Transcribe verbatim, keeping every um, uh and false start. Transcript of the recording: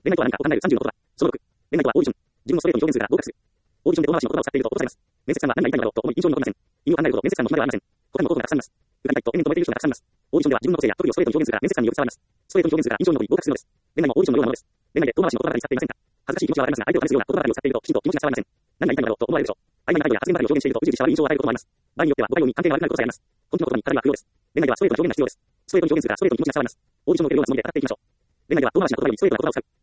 恋愛とは何かを考えるさんじゅうの言葉。そのろく。恋愛とはオーディション。自分のストレートに表現するから合格する。オーディションで遠回しの言葉を使っていると落とされます。面接官は何が言いたいのだろうと思い印象に残りません。意味を考えると面接官の暇ではありません。他にも候補がたくさんいます。受かりたいと延々と止めている人がたくさんいます。オーディションでは自分の個性や特技をストレートに表現するから面接官によく伝わります。ストレートに表現するから印象に残り合格するのです。恋愛もオーディションのようなものです。恋愛で遠回しの言葉ばかり使っていませんか？恥ずかしい気持ちはわかりますが、相手を試すような言葉ばかりを使っているときちんと気持ちが伝わりません。何が言いたいのだろうと思われるでしょう。曖昧な態度や発言ばかりを表現しているとうじうじした悪い印象を与えることもあります。場合によっては誤解用に関係が悪くなることさえあります。本気の言葉に語りは不要です。恋愛ではストレートな表現が必要です。ストレートに表現するからストレートに気持ちが伝わります。オーディションのレベルを積もりで語っていきましょう。恋愛では遠回しな言葉よりストレートな言葉を使う。